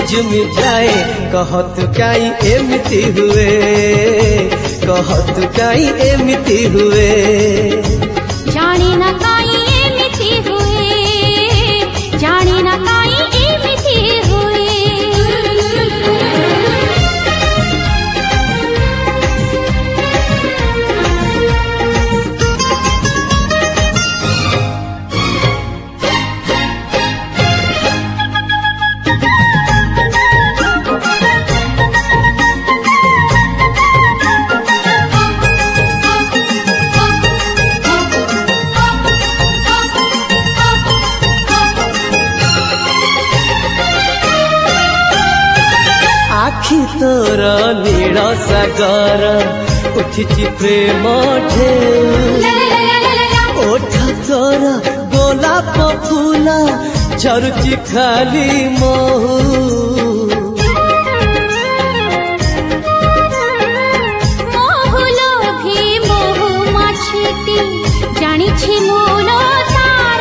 झुमी जाए कहत काई एमिति हुए कहत काई एमिति हुए जानी ना काई एमिति हुए जानी ना काई एमिति हुए आखि तोर नील सागर उठिछि प्रेम ढेउ ओठ तोर गोलाप फूल झरुछि खाली महू जानिछि मोर तार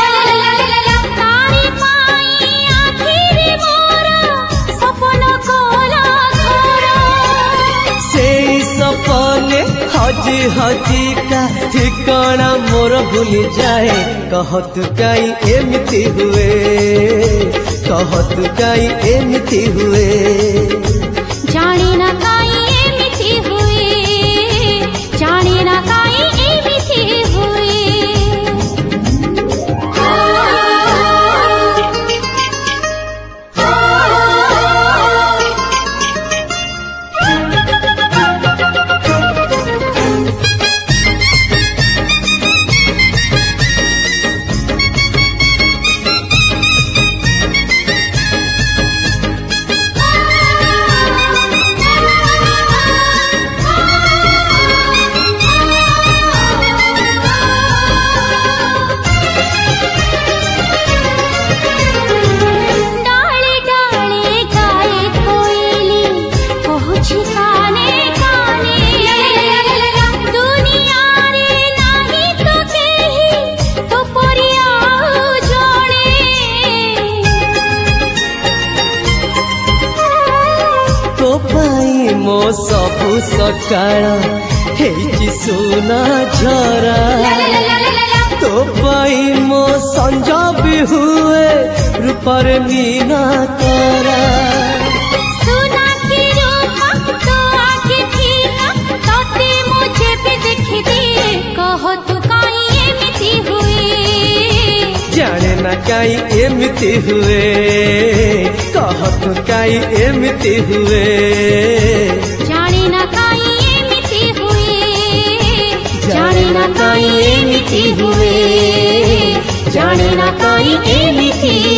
तारी पाई आखिरी मोर सपन कोला घर सेई सपने हजी हजी का ठिकाना मोर भूली जाए कहत काई एमिति हुए कहत काई एमिति हुए जानी ना काई एमिति हुए जानी ना काई एमिति हुए मो सबु सकाळ हेछि सोना झरा तो पाई मो संजा भी हुए रूपर मीना तारा सोना की रूप तो आगे थीना तोते मुझे भी देखि दे कहो तू काई एमिति हुए जाने ना काई एमिति हुए कहत काई एमिति हुए जाने ना काई एमिति हुए जाने ना काई एमिति हुए जाने ना काई एमिति